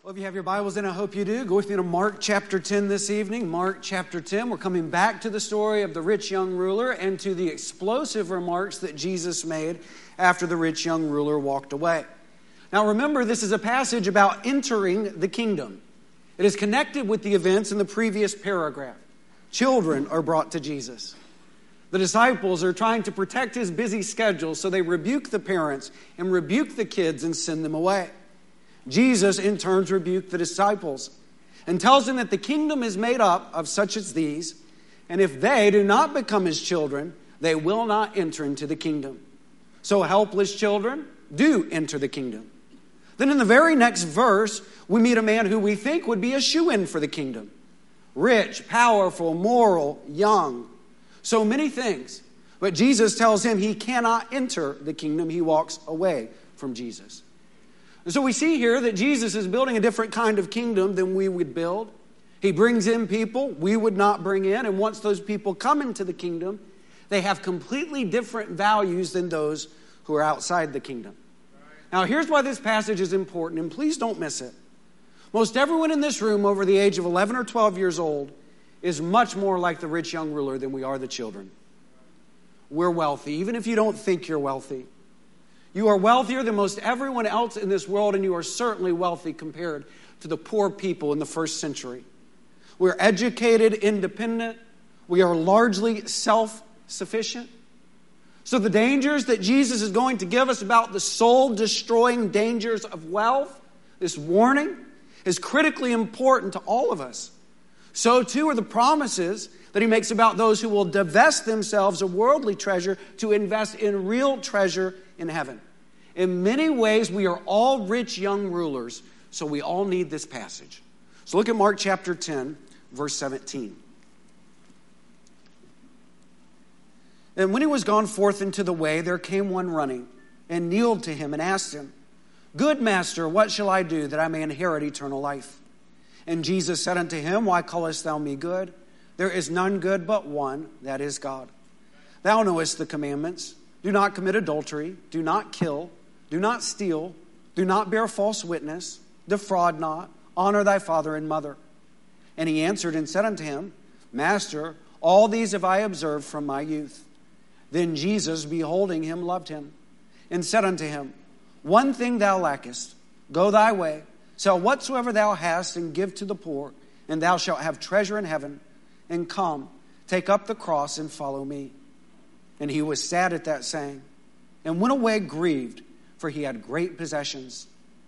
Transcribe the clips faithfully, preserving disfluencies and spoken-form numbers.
Well, if you have your Bibles in, I hope you do. Go with me to Mark chapter ten this evening. Mark chapter ten. We're coming back to the story of the rich young ruler and to the explosive remarks that Jesus made after the rich young ruler walked away. Now remember, this is a passage about entering the kingdom. It is connected with the events in the previous paragraph. Children are brought to Jesus. The disciples are trying to protect his busy schedule, so they rebuke the parents and rebuke the kids and send them away. Jesus, in turn, rebuked the disciples and tells them that the kingdom is made up of such as these, and if they do not become his children, they will not enter into the kingdom. So helpless children do enter the kingdom. Then in the very next verse, we meet a man who we think would be a shoo-in for the kingdom. Rich, powerful, moral, young. So many things. But Jesus tells him he cannot enter the kingdom. He walks away from Jesus. And so we see here that Jesus is building a different kind of kingdom than we would build. He brings in people we would not bring in. And once those people come into the kingdom, they have completely different values than those who are outside the kingdom. Now, here's why this passage is important, and please don't miss it. Most everyone in this room over the age of eleven or twelve years old is much more like the rich young ruler than we are the children. We're wealthy, even if you don't think you're wealthy. You are wealthier than most everyone else in this world, and you are certainly wealthy compared to the poor people in the first century. We're educated, independent. We are largely self-sufficient. So the dangers that Jesus is going to give us about the soul-destroying dangers of wealth, this warning, is critically important to all of us. So too are the promises that he makes about those who will divest themselves of worldly treasure to invest in real treasure in heaven. In many ways, we are all rich young rulers, so we all need this passage. So look at Mark chapter ten, verse seventeen. And when he was gone forth into the way, there came one running, and kneeled to him, and asked him, Good master, what shall I do that I may inherit eternal life? And Jesus said unto him, Why callest thou me good? There is none good but one, that is God. Thou knowest the commandments. Do not commit adultery. Do not kill. Do not steal. Do not bear false witness. Defraud not. Honor thy father and mother. And he answered and said unto him, Master, all these have I observed from my youth. Then Jesus, beholding him, loved him, and said unto him, One thing thou lackest. Go thy way. Sell whatsoever thou hast, and give to the poor, and thou shalt have treasure in heaven. And come, take up the cross, and follow me. And he was sad at that saying, and went away grieved, for he had great possessions.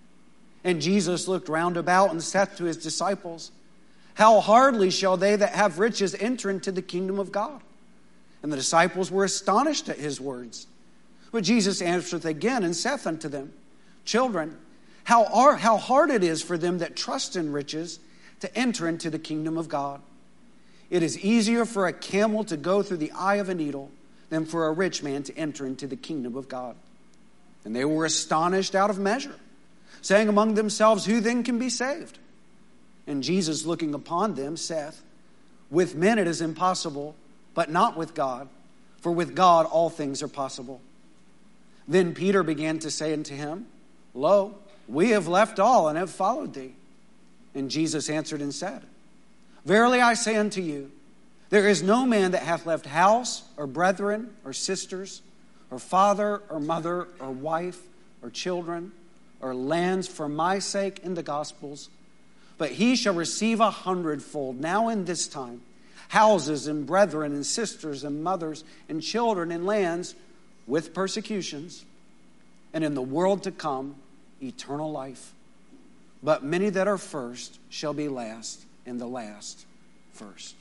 And Jesus looked round about, and saith to his disciples, How hardly shall they that have riches enter into the kingdom of God? And the disciples were astonished at his words. But Jesus answereth again, and saith unto them, Children, how, are, how hard it is for them that trust in riches to enter into the kingdom of God. It is easier for a camel to go through the eye of a needle than for a rich man to enter into the kingdom of God. And they were astonished out of measure, saying among themselves, Who then can be saved? And Jesus, looking upon them, saith, With men it is impossible, but not with God, for with God all things are possible. Then Peter began to say unto him, Lo, we have left all and have followed thee. And Jesus answered and said, Verily I say unto you, there is no man that hath left house, or brethren, or sisters, or father, or mother, or wife, or children, or lands for my sake in the gospels, but he shall receive a hundredfold now in this time, houses and brethren and sisters and mothers and children and lands with persecutions, and in the world to come, eternal life. But many that are first shall be last, and the last first.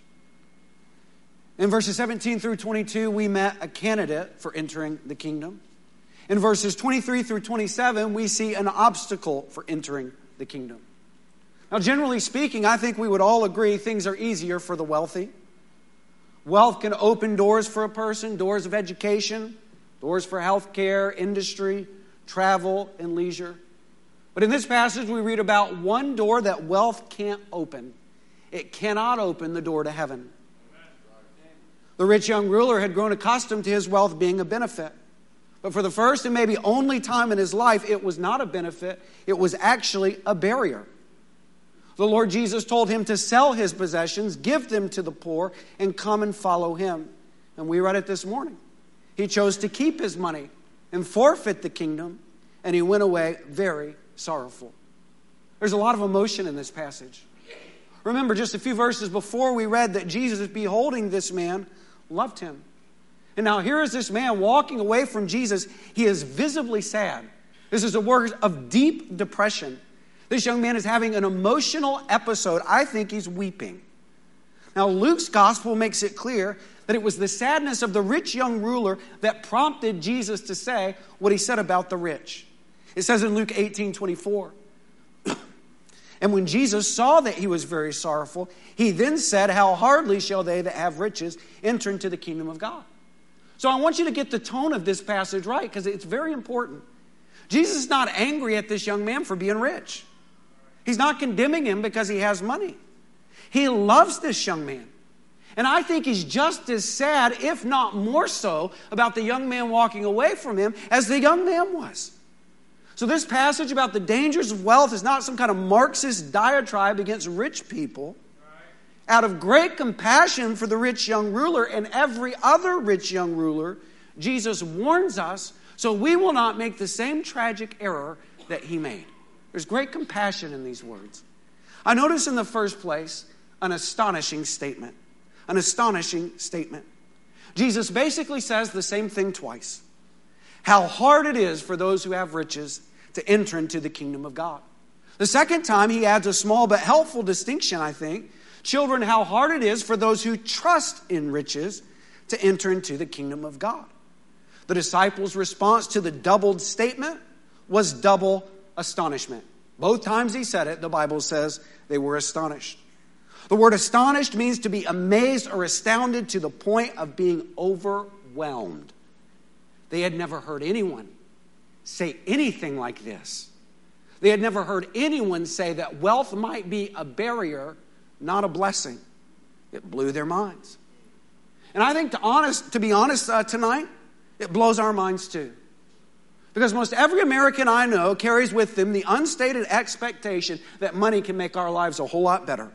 In verses seventeen through twenty-two, we met a candidate for entering the kingdom. In verses twenty-three through twenty-seven, we see an obstacle for entering the kingdom. Now, generally speaking, I think we would all agree things are easier for the wealthy. Wealth can open doors for a person, doors of education, doors for health care, industry, travel, and leisure. But in this passage, we read about one door that wealth can't open. It cannot open the door to heaven. The rich young ruler had grown accustomed to his wealth being a benefit. But for the first and maybe only time in his life, it was not a benefit. It was actually a barrier. The Lord Jesus told him to sell his possessions, give them to the poor, and come and follow him. And we read it this morning. He chose to keep his money and forfeit the kingdom, and he went away very sorrowful. There's a lot of emotion in this passage. Remember, just a few verses before we read that Jesus, beholding this man, loved him. And now here is this man walking away from Jesus. He is visibly sad. This is a word of deep depression. This young man is having an emotional episode. I think he's weeping. Now, Luke's gospel makes it clear that it was the sadness of the rich young ruler that prompted Jesus to say what he said about the rich. It says in Luke eighteen twenty-four, and when Jesus saw that he was very sorrowful, he then said, how hardly shall they that have riches enter into the kingdom of God? So I want you to get the tone of this passage right, because it's very important. Jesus is not angry at this young man for being rich. He's not condemning him because he has money. He loves this young man. And I think he's just as sad, if not more so, about the young man walking away from him as the young man was. So this passage about the dangers of wealth is not some kind of Marxist diatribe against rich people. Out of great compassion for the rich young ruler and every other rich young ruler, Jesus warns us so we will not make the same tragic error that he made. There's great compassion in these words. I notice in the first place an astonishing statement. An astonishing statement. Jesus basically says the same thing twice. How hard it is for those who have riches to enter into the kingdom of God. The second time he adds a small but helpful distinction, I think. Children, how hard it is for those who trust in riches to enter into the kingdom of God. The disciples' response to the doubled statement was double astonishment. Both times he said it, the Bible says they were astonished. The word astonished means to be amazed or astounded to the point of being overwhelmed. They had never heard anyone say anything like this. They had never heard anyone say that wealth might be a barrier, not a blessing. It blew their minds. And I think to honest, to be honest uh, tonight, it blows our minds too. Because most every American I know carries with them the unstated expectation that money can make our lives a whole lot better.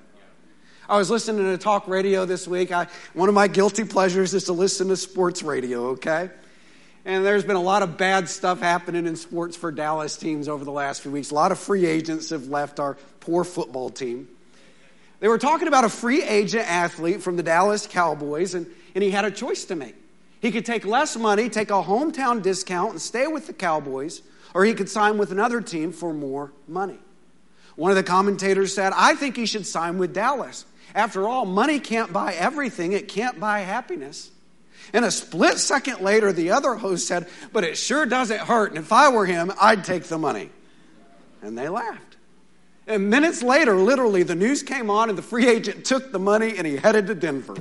I was listening to talk radio this week. I, one of my guilty pleasures is to listen to sports radio, okay? And there's been a lot of bad stuff happening in sports for Dallas teams over the last few weeks. A lot of free agents have left our poor football team. They were talking about a free agent athlete from the Dallas Cowboys, and, and he had a choice to make. He could take less money, take a hometown discount, and stay with the Cowboys, or he could sign with another team for more money. One of the commentators said, I think he should sign with Dallas. After all, money can't buy everything. It can't buy happiness. And a split second later, the other host said, but it sure doesn't hurt. And if I were him, I'd take the money. And they laughed. And minutes later, literally, the news came on and the free agent took the money and he headed to Denver.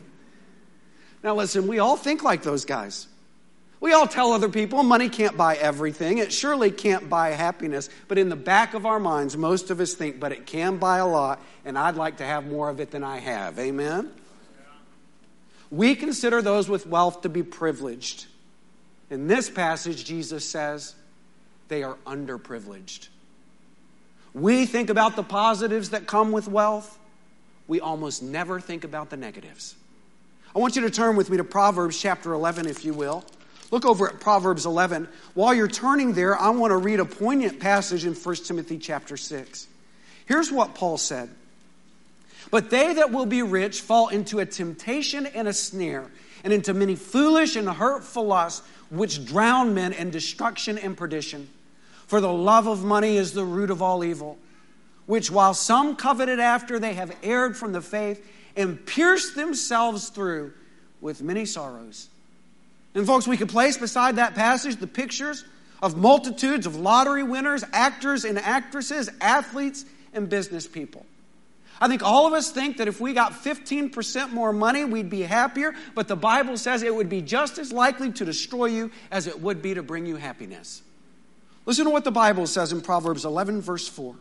Now listen, we all think like those guys. We all tell other people money can't buy everything. It surely can't buy happiness. But in the back of our minds, most of us think, but it can buy a lot, and I'd like to have more of it than I have. Amen? We consider those with wealth to be privileged. In this passage, Jesus says they are underprivileged. We think about the positives that come with wealth. We almost never think about the negatives. I want you to turn with me to Proverbs chapter eleven, if you will. Look over at Proverbs eleven. While you're turning there, I want to read a poignant passage in First Timothy chapter six. Here's what Paul said. But they that will be rich fall into a temptation and a snare, and into many foolish and hurtful lusts, which drown men in destruction and perdition. For the love of money is the root of all evil, which while some coveted after, they have erred from the faith, and pierced themselves through with many sorrows. And folks, we could place beside that passage the pictures of multitudes of lottery winners, actors and actresses, athletes and business people. I think all of us think that if we got fifteen percent more money, we'd be happier. But the Bible says it would be just as likely to destroy you as it would be to bring you happiness. Listen to what the Bible says in Proverbs eleven, verse four.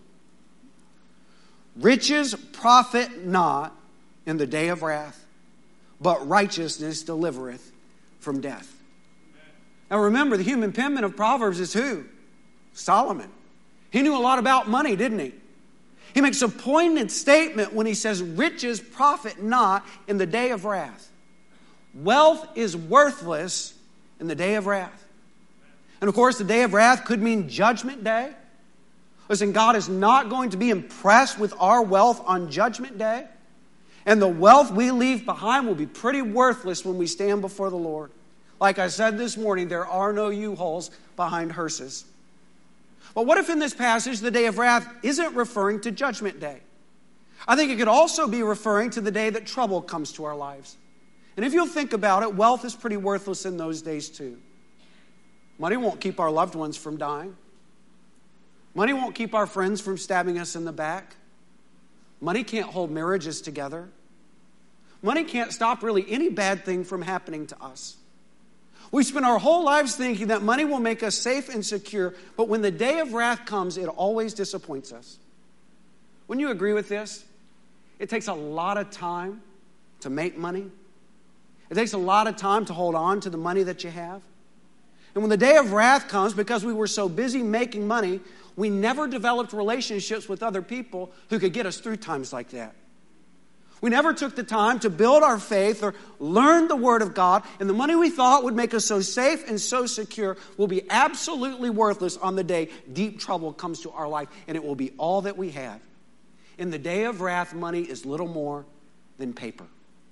Riches profit not in the day of wrath, but righteousness delivereth from death. Now remember, the human penman of Proverbs is who? Solomon. He knew a lot about money, didn't he? He makes a poignant statement when he says, riches profit not in the day of wrath. Wealth is worthless in the day of wrath. And of course, the day of wrath could mean judgment day. Listen, God is not going to be impressed with our wealth on judgment day. And the wealth we leave behind will be pretty worthless when we stand before the Lord. Like I said this morning, there are no U-Hauls behind hearses. But what if in this passage the day of wrath isn't referring to judgment day? I think it could also be referring to the day that trouble comes to our lives. And if you'll think about it, wealth is pretty worthless in those days too. Money won't keep our loved ones from dying. Money won't keep our friends from stabbing us in the back. Money can't hold marriages together. Money can't stop really any bad thing from happening to us. We spend our whole lives thinking that money will make us safe and secure, but when the day of wrath comes, it always disappoints us. Wouldn't you agree with this? It takes a lot of time to make money. It takes a lot of time to hold on to the money that you have. And when the day of wrath comes, because we were so busy making money, we never developed relationships with other people who could get us through times like that. We never took the time to build our faith or learn the Word of God, and the money we thought would make us so safe and so secure will be absolutely worthless on the day deep trouble comes to our life, and it will be all that we have. In the day of wrath, money is little more than paper.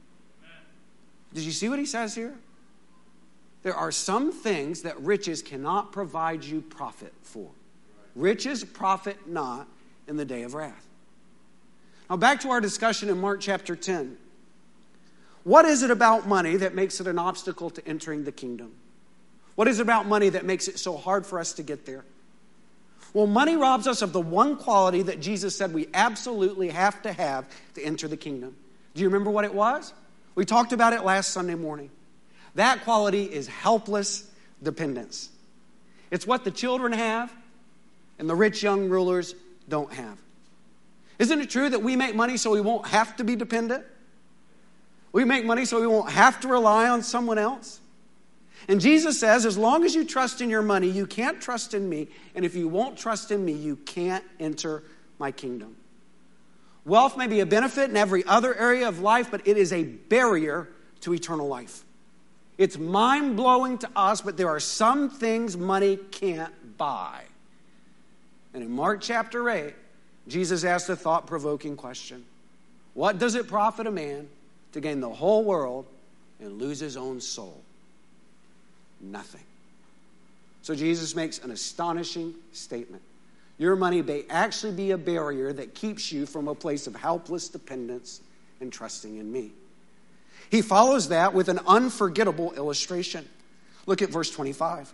Did you see what he says here? There are some things that riches cannot provide you profit for. Riches profit not in the day of wrath. Now back to our discussion in Mark chapter ten. What is it about money that makes it an obstacle to entering the kingdom? What is it about money that makes it so hard for us to get there? Well, money robs us of the one quality that Jesus said we absolutely have to have to enter the kingdom. Do you remember what it was? We talked about it last Sunday morning. That quality is helpless dependence. It's what the children have and the rich young rulers don't have. Isn't it true that we make money so we won't have to be dependent? We make money so we won't have to rely on someone else. And Jesus says, as long as you trust in your money, you can't trust in me. And if you won't trust in me, you can't enter my kingdom. Wealth may be a benefit in every other area of life, but it is a barrier to eternal life. It's mind-blowing to us, but there are some things money can't buy. And in Mark chapter eight, Jesus asked a thought-provoking question. What does it profit a man to gain the whole world and lose his own soul? Nothing. So Jesus makes an astonishing statement. Your money may actually be a barrier that keeps you from a place of helpless dependence and trusting in me. He follows that with an unforgettable illustration. Look at verse twenty-five.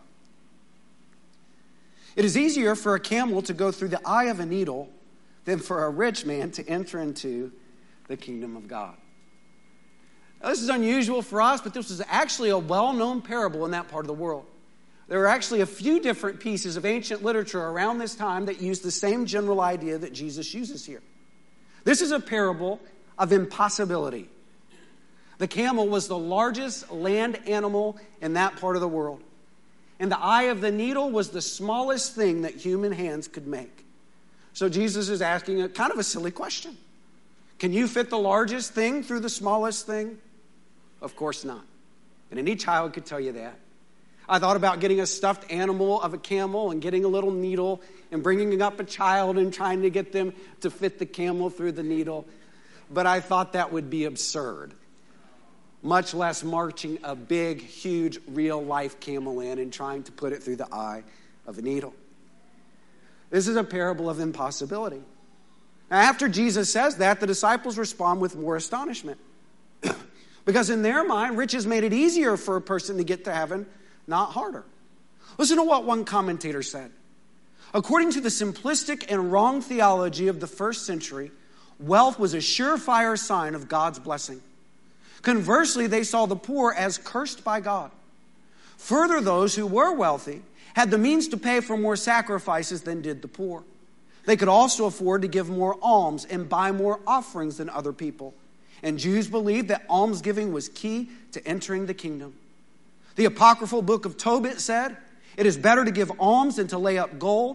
It is easier for a camel to go through the eye of a needle than for a rich man to enter into the kingdom of God. Now, this is unusual for us, but this was actually a well-known parable in that part of the world. There are actually a few different pieces of ancient literature around this time that use the same general idea that Jesus uses here. This is a parable of impossibility. The camel was the largest land animal in that part of the world. And the eye of the needle was the smallest thing that human hands could make. So Jesus is asking a kind of a silly question. Can you fit the largest thing through the smallest thing? Of course not. And any child could tell you that. I thought about getting a stuffed animal of a camel and getting a little needle and bringing up a child and trying to get them to fit the camel through the needle. But I thought that would be absurd. Much less marching a big, huge, real-life camel in and trying to put it through the eye of a needle. This is a parable of impossibility. Now, after Jesus says that, the disciples respond with more astonishment. Because in their mind, riches made it easier for a person to get to heaven, not harder. Listen to what one commentator said. According to the simplistic and wrong theology of the first century, wealth was a surefire sign of God's blessing. Conversely, they saw the poor as cursed by God. Further, those who were wealthy had the means to pay for more sacrifices than did the poor. They could also afford to give more alms and buy more offerings than other people. And Jews believed that almsgiving was key to entering the kingdom. The apocryphal book of Tobit said, "It is better to give alms than to lay up gold,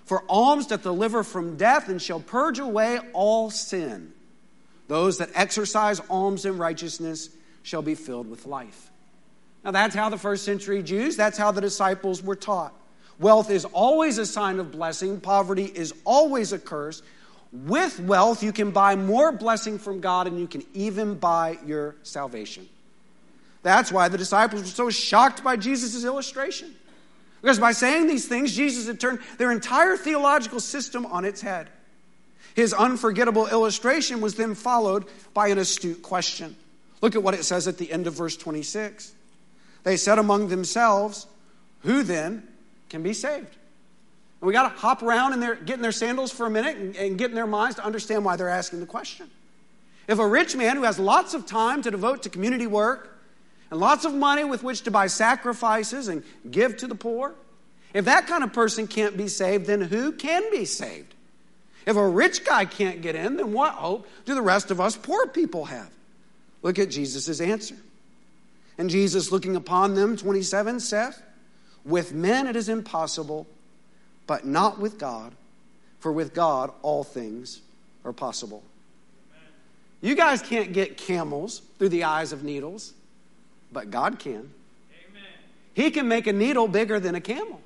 For alms doth deliver from death, and shall purge away all sin. Those that exercise alms and righteousness shall be filled with life. Now that's how the first century Jews, that's how the disciples were taught. Wealth is always a sign of blessing. Poverty is always a curse. With wealth, you can buy more blessing from God, and you can even buy your salvation. That's why the disciples were so shocked by Jesus' illustration. Because by saying these things, Jesus had turned their entire theological system on its head. His unforgettable illustration was then followed by an astute question. Look at what it says at the end of verse twenty-six. They said among themselves, who then can be saved? And we got to hop around and they're getting their sandals for a minute and, and get in their minds to understand why they're asking the question. If a rich man who has lots of time to devote to community work and lots of money with which to buy sacrifices and give to the poor, if that kind of person can't be saved, then who can be saved? If a rich guy can't get in, then what hope do the rest of us poor people have? Look at Jesus' answer. And Jesus, looking upon them, twenty-seven, saith, with men it is impossible, but not with God, for with God all things are possible. Amen. You guys can't get camels through the eyes of needles, but God can. Amen. He can make a needle bigger than a camel.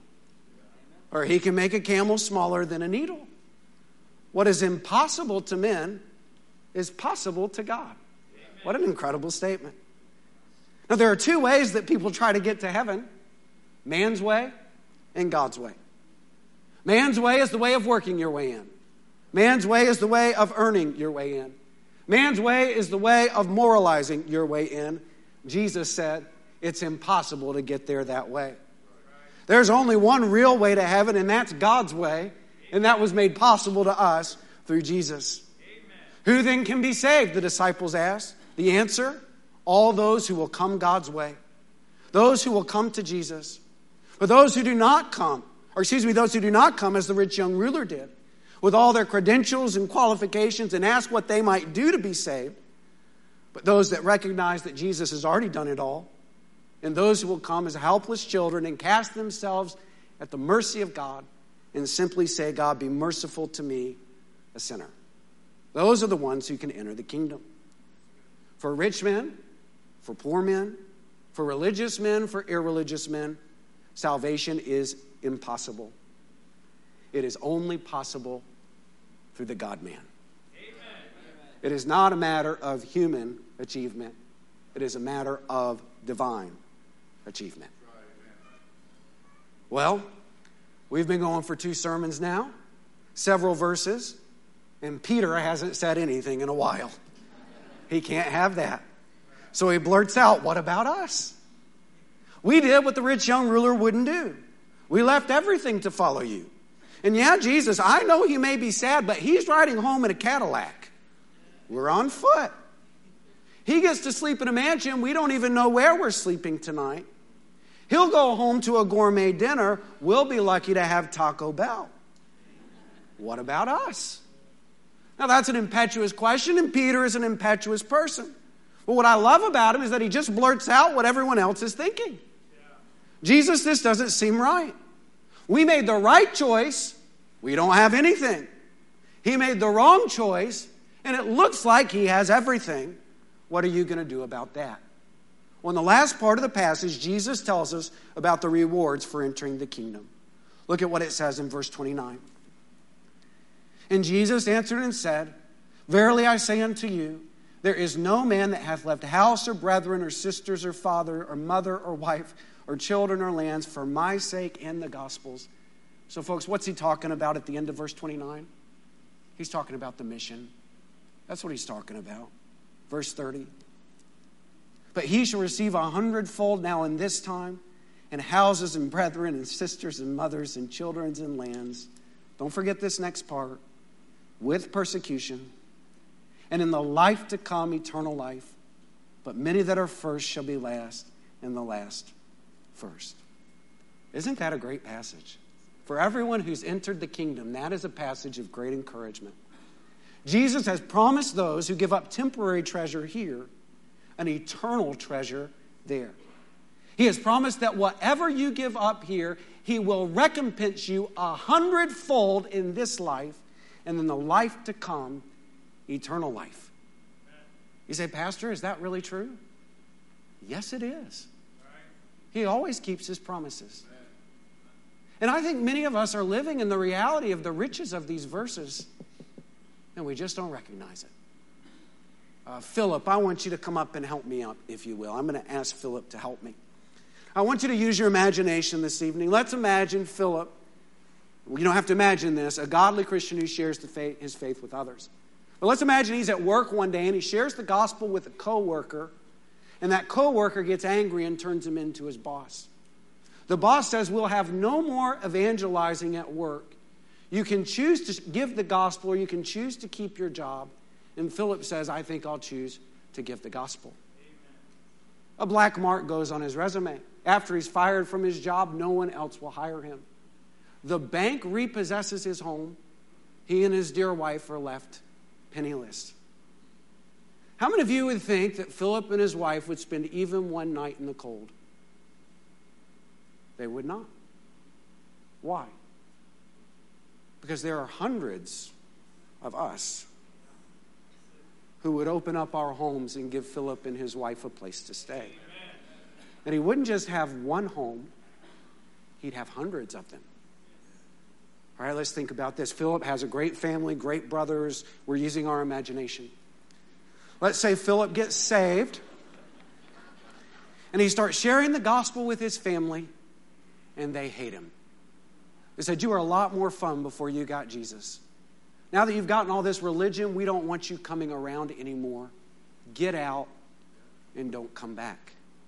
Or he can make a camel smaller than a needle. What is impossible to men is possible to God. Amen. What an incredible statement. Now, there are two ways that people try to get to heaven. Man's way and God's way. Man's way is the way of working your way in. Man's way is the way of earning your way in. Man's way is the way of moralizing your way in. Jesus said it's impossible to get there that way. There's only one real way to heaven, and that's God's way, and that was made possible to us through Jesus. Amen. Who then can be saved, the disciples asked. The answer, all those who will come God's way. Those who will come to Jesus. But those who do not come, or excuse me, those who do not come as the rich young ruler did, with all their credentials and qualifications and ask what they might do to be saved. But those that recognize that Jesus has already done it all, and those who will come as helpless children and cast themselves at the mercy of God and simply say, God, be merciful to me, a sinner. Those are the ones who can enter the kingdom. For rich men, for poor men, for religious men, for irreligious men, salvation is impossible. It is only possible through the God-man. It is not a matter of human achievement. It is a matter of divine achievement. Well, we've been going for two sermons now, several verses, and Peter hasn't said anything in a while. He can't have that. So he blurts out, what about us? We did what the rich young ruler wouldn't do. We left everything to follow you. And yeah, Jesus, I know he may be sad, but he's riding home in a Cadillac. We're on foot. He gets to sleep in a mansion. We don't even know where we're sleeping tonight. He'll go home to a gourmet dinner. We'll be lucky to have Taco Bell. What about us? Now, that's an impetuous question, and Peter is an impetuous person. But what I love about him is that he just blurts out what everyone else is thinking. Jesus, this doesn't seem right. We made the right choice. We don't have anything. He made the wrong choice, and it looks like he has everything. What are you going to do about that? Well, in the last part of the passage, Jesus tells us about the rewards for entering the kingdom. Look at what it says in verse twenty-nine. And Jesus answered and said, verily I say unto you, there is no man that hath left house or brethren or sisters or father or mother or wife or children or lands for my sake and the gospel's. So folks, what's he talking about at the end of verse twenty-nine? He's talking about the mission. That's what he's talking about. Verse thirty. But he shall receive a hundredfold now in this time, and houses and brethren and sisters and mothers and children and lands. Don't forget this next part. With persecution, and in the life to come, eternal life. But many that are first shall be last, and the last first. Isn't that a great passage? For everyone who's entered the kingdom, that is a passage of great encouragement. Jesus has promised those who give up temporary treasure here an eternal treasure there. He has promised that whatever you give up here, he will recompense you a hundredfold in this life, and in the life to come, eternal life. You say, Pastor, is that really true? Yes, it is. He always keeps his promises. And I think many of us are living in the reality of the riches of these verses, and we just don't recognize it. Uh, Philip, I want you to come up and help me up, if you will. I'm going to ask Philip to help me. I want you to use your imagination this evening. Let's imagine Philip. You don't have to imagine this, a godly Christian who shares the faith, his faith with others. But let's imagine he's at work one day and he shares the gospel with a coworker, and that coworker gets angry and turns him into his boss. The boss says, we'll have no more evangelizing at work. You can choose to give the gospel or you can choose to keep your job. And Philip says, I think I'll choose to give the gospel. Amen. A black mark goes on his resume. After he's fired from his job, no one else will hire him. The bank repossesses his home. He and his dear wife are left penniless. How many of you would think that Philip and his wife would spend even one night in the cold? They would not. Why? Because there are hundreds of us who would open up our homes and give Philip and his wife a place to stay. And he wouldn't just have one home, he'd have hundreds of them. All right, let's think about this. Philip has a great family, great brothers. We're using our imagination. Let's say Philip gets saved, and he starts sharing the gospel with his family, and they hate him. They said, you were a lot more fun before you got Jesus. Now that you've gotten all this religion, we don't want you coming around anymore. Get out and don't come back.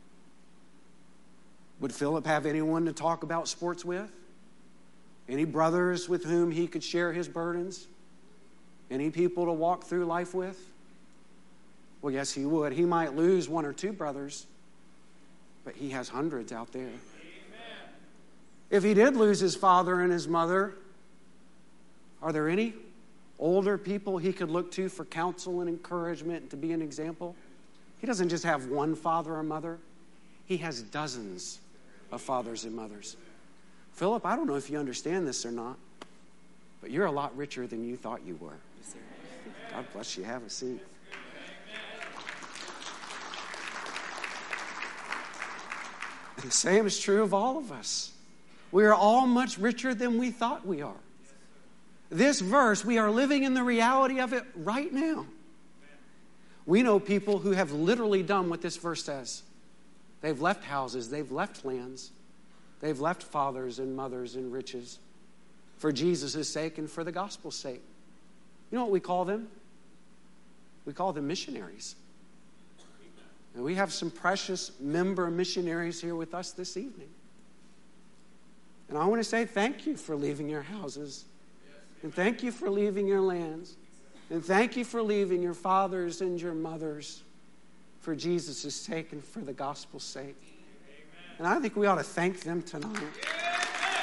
Would Philip have anyone to talk about sports with? Any brothers with whom he could share his burdens? Any people to walk through life with? Well, yes, he would. He might lose one or two brothers, but he has hundreds out there. Amen. If he did lose his father and his mother, are there any older people he could look to for counsel and encouragement and to be an example? He doesn't just have one father or mother. He has dozens of fathers and mothers. Philip, I don't know if you understand this or not, but you're a lot richer than you thought you were. God bless you. Have a seat. And the same is true of all of us. We are all much richer than we thought we are. This verse, we are living in the reality of it right now. We know people who have literally done what this verse says. They've left houses, they've left lands, they've left fathers and mothers and riches for Jesus' sake and for the gospel's sake. You know what we call them? We call them missionaries. And we have some precious member missionaries here with us this evening. And I want to say thank you for leaving your houses. And thank you for leaving your lands. And thank you for leaving your fathers and your mothers for Jesus' sake and for the gospel's sake. Amen. And I think we ought to thank them tonight. Yeah.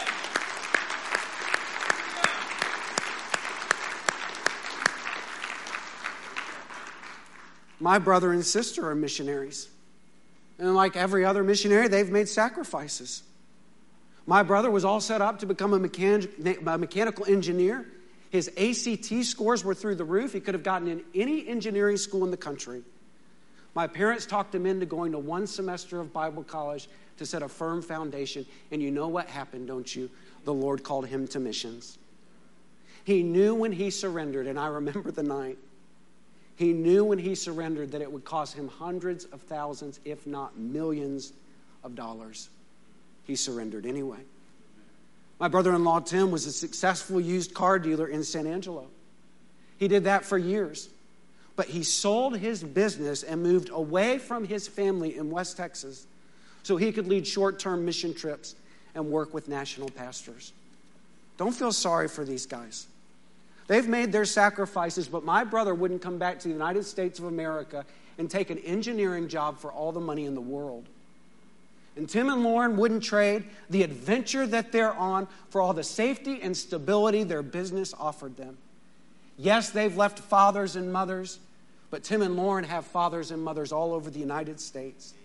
My brother and sister are missionaries. And like every other missionary, they've made sacrifices. My brother was all set up to become a, mechan- a mechanical engineer. His A C T scores were through the roof. He could have gotten in any engineering school in the country. My parents talked him into going to one semester of Bible college to set a firm foundation. And you know what happened, don't you? The Lord called him to missions. He knew when he surrendered, and I remember the night. He knew when he surrendered that it would cost him hundreds of thousands, if not millions of dollars. He surrendered anyway. My brother-in-law, Tim, was a successful used car dealer in San Angelo. He did that for years. But he sold his business and moved away from his family in West Texas so he could lead short-term mission trips and work with national pastors. Don't feel sorry for these guys. They've made their sacrifices, but my brother wouldn't come back to the United States of America and take an engineering job for all the money in the world. And Tim and Lauren wouldn't trade the adventure that they're on for all the safety and stability their business offered them. Yes, they've left fathers and mothers, but Tim and Lauren have fathers and mothers all over the United States.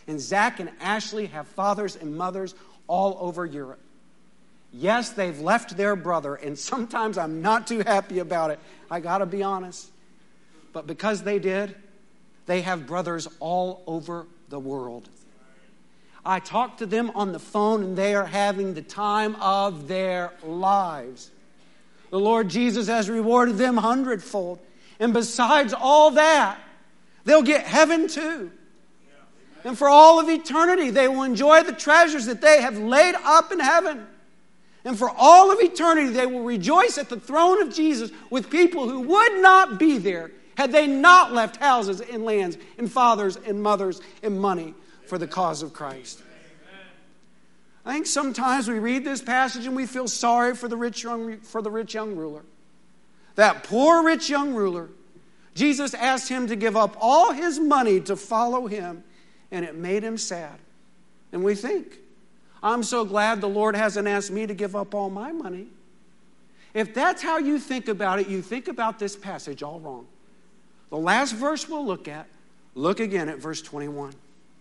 And Zach and Ashley have fathers and mothers all over Europe. Yes, they've left their brother, and sometimes I'm not too happy about it. I got to be honest. But because they did, they have brothers all over the world. I talked to them on the phone, and they are having the time of their lives. The Lord Jesus has rewarded them hundredfold. And besides all that, they'll get heaven too. And for all of eternity, they will enjoy the treasures that they have laid up in heaven. And for all of eternity, they will rejoice at the throne of Jesus with people who would not be there had they not left houses and lands and fathers and mothers and money for the cause of Christ. I think sometimes we read this passage and we feel sorry for the rich young, for the rich young ruler. That poor rich young ruler, Jesus asked him to give up all his money to follow him, and it made him sad. And we think, I'm so glad the Lord hasn't asked me to give up all my money. If that's how you think about it, you think about this passage all wrong. The last verse we'll look at, look again at verse twenty-one.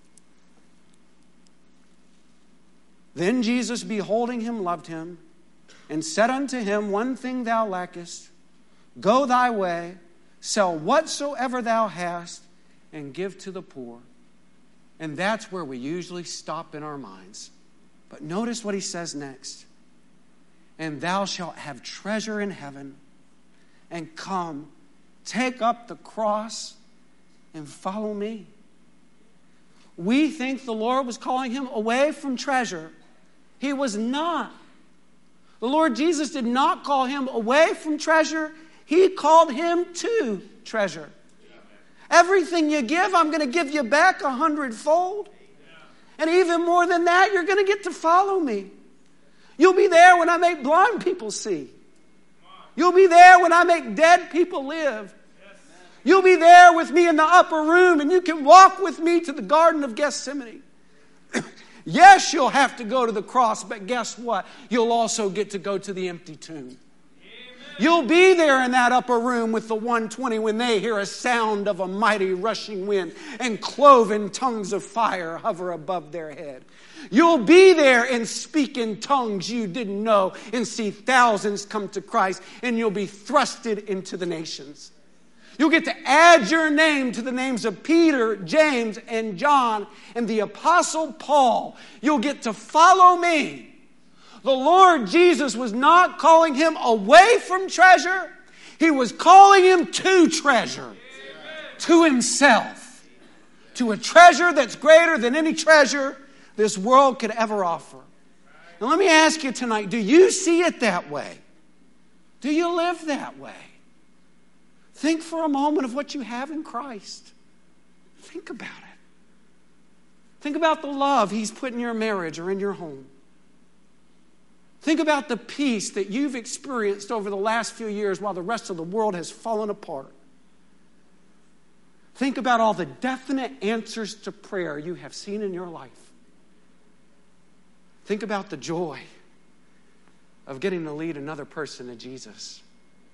Then Jesus, beholding him, loved him, and said unto him, One thing thou lackest, go thy way, sell whatsoever thou hast, and give to the poor. And that's where we usually stop in our minds. But notice what he says next. And thou shalt have treasure in heaven, and come, take up the cross, and follow me. We think the Lord was calling him away from treasure. He was not. The Lord Jesus did not call him away from treasure. He called him to treasure. Everything you give, I'm going to give you back a hundredfold. And even more than that, you're going to get to follow me. You'll be there when I make blind people see. You'll be there when I make dead people live. You'll be there with me in the upper room, and you can walk with me to the Garden of Gethsemane. Yes, you'll have to go to the cross, but guess what? You'll also get to go to the empty tomb. You'll be there in that upper room with the one twenty when they hear a sound of a mighty rushing wind and cloven tongues of fire hover above their head. You'll be there and speak in tongues you didn't know and see thousands come to Christ, and you'll be thrusted into the nations. You'll get to add your name to the names of Peter, James, and John, and the Apostle Paul. You'll get to follow me. The Lord Jesus was not calling him away from treasure. He was calling him to treasure. Amen. To himself. To a treasure that's greater than any treasure this world could ever offer. And let me ask you tonight, do you see it that way? Do you live that way? Think for a moment of what you have in Christ. Think about it. Think about the love he's put in your marriage or in your home. Think about the peace that you've experienced over the last few years while the rest of the world has fallen apart. Think about all the definite answers to prayer you have seen in your life. Think about the joy of getting to lead another person to Jesus.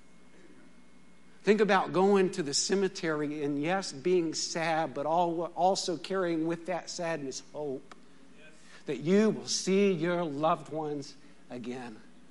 Think about going to the cemetery and, yes, being sad, but also carrying with that sadness hope that you will see your loved ones again.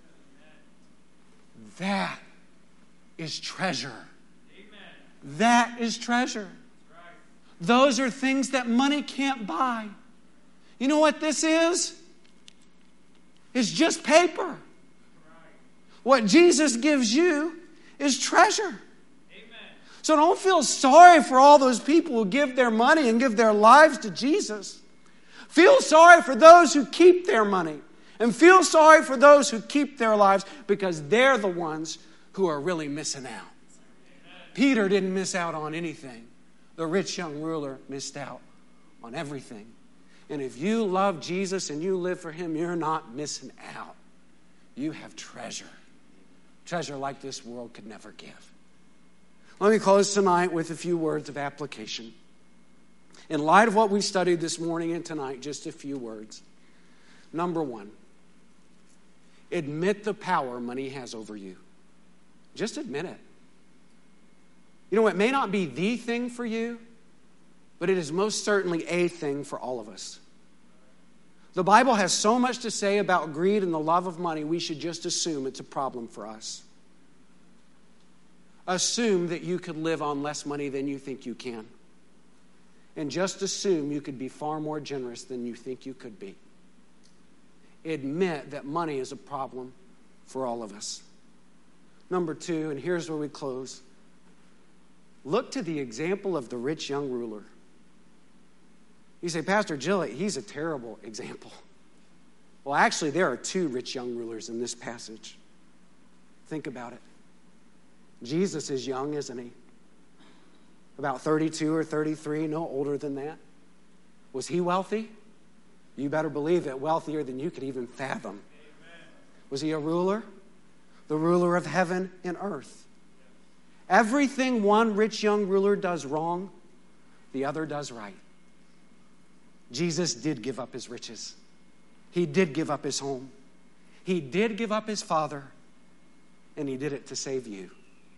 That is treasure. Amen. That is treasure. Right. Those are things that money can't buy. You know what this is? It's just paper. Right. What Jesus gives you is treasure. Amen. So don't feel sorry for all those people who give their money and give their lives to Jesus. Feel sorry for those who keep their money. And feel sorry for those who keep their lives, because they're the ones who are really missing out. Amen. Peter didn't miss out on anything. The rich young ruler missed out on everything. And if you love Jesus and you live for him, you're not missing out. You have treasure. Treasure like this world could never give. Let me close tonight with a few words of application. In light of what we studied this morning and tonight, just a few words. Number one, admit the power money has over you. Just admit it. You know, it may not be the thing for you, but it is most certainly a thing for all of us. The Bible has so much to say about greed and the love of money, we should just assume it's a problem for us. Assume that you could live on less money than you think you can. And just assume you could be far more generous than you think you could be. Admit that money is a problem for all of us. Number two, and here's where we close. Look to the example of the rich young ruler. You say, Pastor Gillett, he's a terrible example. Well, actually, there are two rich young rulers in this passage. Think about it. Jesus is young, isn't he? About thirty-two or thirty-three, no older than that. Was he wealthy? You better believe it, wealthier than you could even fathom. Amen. Was he a ruler? The ruler of heaven and earth. Everything one rich young ruler does wrong, the other does right. Jesus did give up his riches. He did give up his home. He did give up his father, and he did it to save you.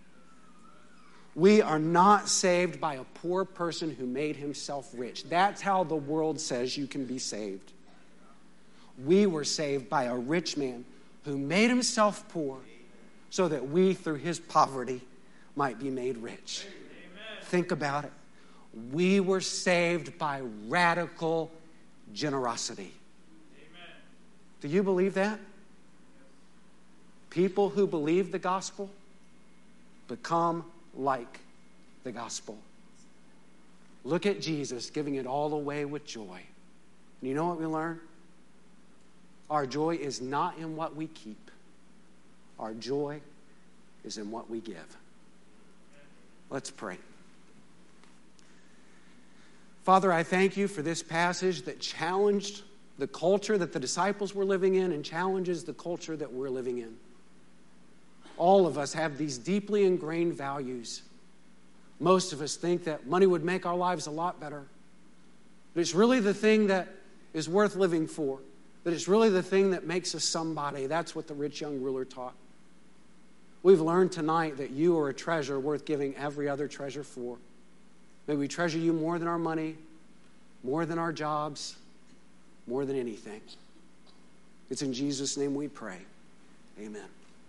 We are not saved by a poor person who made himself rich. That's how the world says you can be saved. We were saved by a rich man who made himself poor so that we, through his poverty, might be made rich. Amen. Think about it. We were saved by radical generosity. Amen. Do you believe that? People who believe the gospel become like the gospel. Look at Jesus giving it all away with joy. And you know what we learn? Our joy is not in what we keep. Our joy is in what we give. Let's pray. Father, I thank you for this passage that challenged the culture that the disciples were living in and challenges the culture that we're living in. All of us have these deeply ingrained values. Most of us think that money would make our lives a lot better. But it's really the thing that is worth living for. That it's really the thing that makes us somebody. That's what the rich young ruler taught. We've learned tonight that you are a treasure worth giving every other treasure for. May we treasure you more than our money, more than our jobs, more than anything. It's in Jesus' name we pray. Amen.